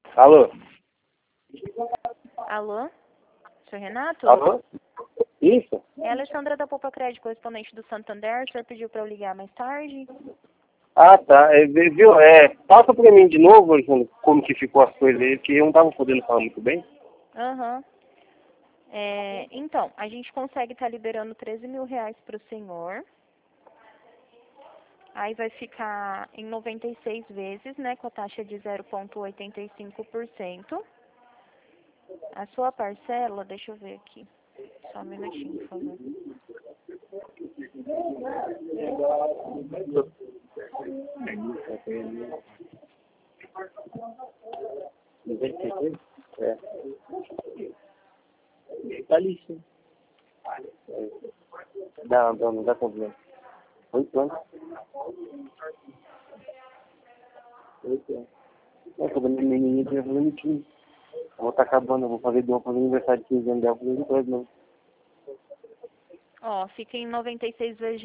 Alô? Alô? Senhor Renato? Alô? Isso? É a Alexandra da Poupa Crédito, correspondente do Santander. O senhor pediu para eu ligar mais tarde? Ah, tá. Viu? Passa pra mim de novo, Alexandre, como que ficou as coisas aí, que eu não tava podendo falar muito bem. Aham. Então, a gente consegue estar liberando 13 mil reais para o senhor. Aí vai ficar em 96 vezes, né, com a taxa de 0,85%. A sua parcela, deixa eu ver aqui. Só um minutinho, por favor. É. Tá listo. Não dá problema. 8 anos. 8 anos. Quando a menininha tinha fazendo 15. Eu vou estar acabando, eu vou fazer aniversário de 15 anos dela, vou fazer depois, não. Ó, fica em 96 vezes de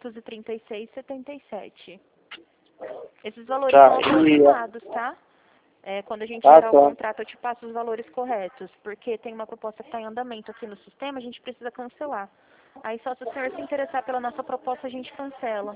936,77. Esses valores Tá, são aproximados, tá? Quando a gente tá. gerar o contrato, eu te passo os valores corretos, porque tem uma proposta que está em andamento aqui no sistema, a gente precisa cancelar. Aí só se o senhor se interessar pela nossa proposta, a gente cancela.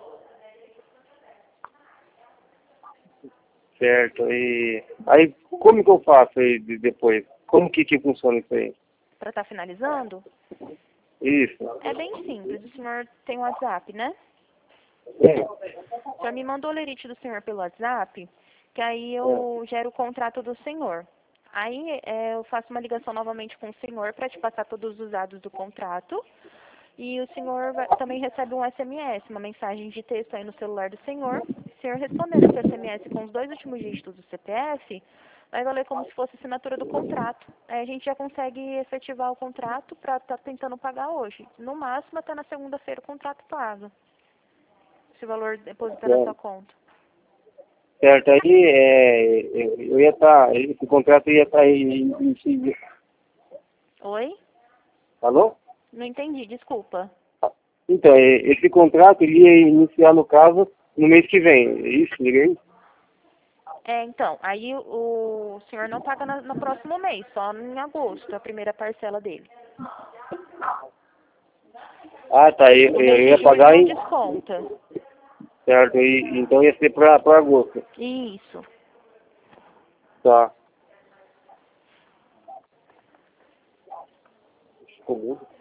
Certo, e aí como que eu faço aí depois? Como que funciona isso aí? Para estar finalizando, Isso. é bem simples. O senhor tem o WhatsApp, né? É. O senhor me mandou o lerite do senhor pelo WhatsApp, que aí eu gero o contrato do senhor. Aí eu faço uma ligação novamente com o senhor para te passar todos os dados do contrato. E o senhor também recebe um SMS, uma mensagem de texto aí no celular do senhor. Se o senhor responder esse SMS com os 2 últimos dígitos do CPF, vai valer como se fosse assinatura do contrato. Aí a gente já consegue efetivar o contrato para estar tentando pagar hoje. No máximo, até na segunda-feira o contrato paga. Esse valor deposita na sua conta. Certo, aí eu ia estar, esse contrato ia estar em civil. Oi? Alô? Não entendi, desculpa. Então, esse contrato ele ia iniciar, no caso, no mês que vem. É isso, liguei? Então, aí o senhor não paga no próximo mês, só em agosto, a primeira parcela dele. Ah, tá, No eu mês de ia julho pagar não em... desconta. Certo, então ia ser para agosto. Isso. Tá. Ficou mudo.